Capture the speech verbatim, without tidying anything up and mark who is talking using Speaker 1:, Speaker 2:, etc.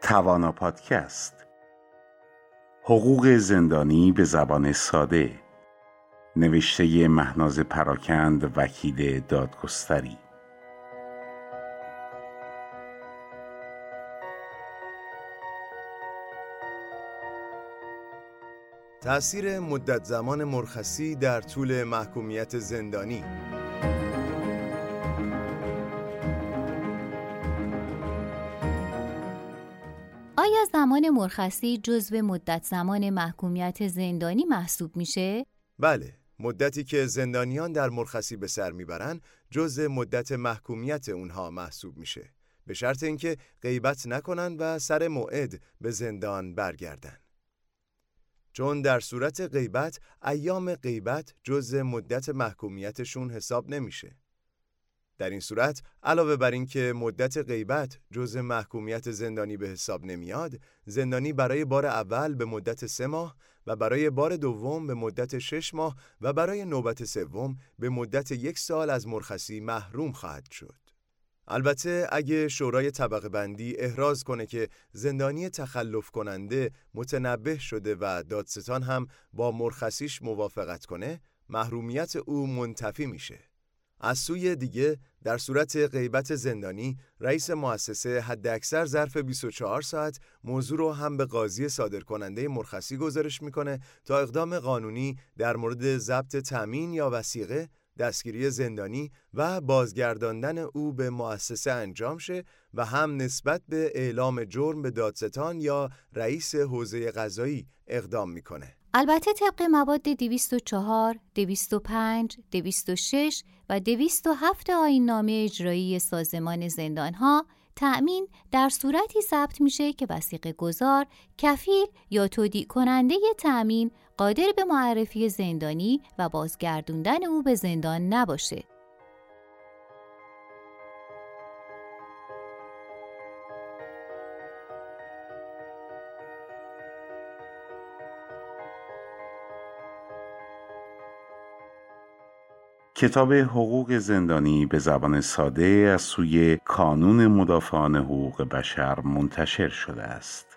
Speaker 1: توانا پادکست، حقوق زندانی به زبان ساده، نوشته مهناز پراکند، وکیل دادگستری.
Speaker 2: تأثیر مدت زمان مرخصی در طول محکومیت زندانی.
Speaker 3: آیا زمان مرخصی جزو مدت زمان محکومیت زندانی محسوب میشه؟
Speaker 2: بله، مدتی که زندانیان در مرخصی به سر میبرن جزو مدت محکومیت اونها محسوب میشه، به شرط اینکه غیبت نکنن و سر موعد به زندان برگردن. چون در صورت غیبت ایام غیبت جزء مدت محکومیتشون حساب نمیشه. در این صورت علاوه بر این که مدت غیبت جزء محکومیت زندانی به حساب نمیاد، زندانی برای بار اول به مدت سه ماه و برای بار دوم به مدت شش ماه و برای نوبت سوم به مدت یک سال از مرخصی محروم خواهد شد. البته اگه شورای طبقه بندی احراز کنه که زندانی تخلف کننده متنبه شده و دادستان هم با مرخصیش موافقت کنه، محرومیت او منتفی میشه. از سوی دیگه در صورت غیبت زندانی، رئیس مؤسسه حداکثر ظرف بیست و چهار ساعت موضوع رو هم به قاضی صادرکننده مرخصی گزارش میکنه تا اقدام قانونی در مورد ضبط تامین یا وثیقه، دستگیری زندانی و بازگرداندن او به مؤسسه انجام شه و هم نسبت به اعلام جرم به دادستان یا رئیس حوزه قضایی اقدام میکنه.
Speaker 3: البته طبق مواد دویست و چهار، دویست و پنج، دویست و شش و دویست و هفت آیین نامه اجرایی سازمان زندانها، تأمین در صورتی ثبت میشه که وثیقه گذار، کفیل یا تودیع کننده تأمین قادر به معرفی زندانی و بازگردوندن او به زندان نباشه.
Speaker 1: کتاب حقوق زندانی به زبان ساده از سوی کانون مدافعان حقوق بشر منتشر شده است.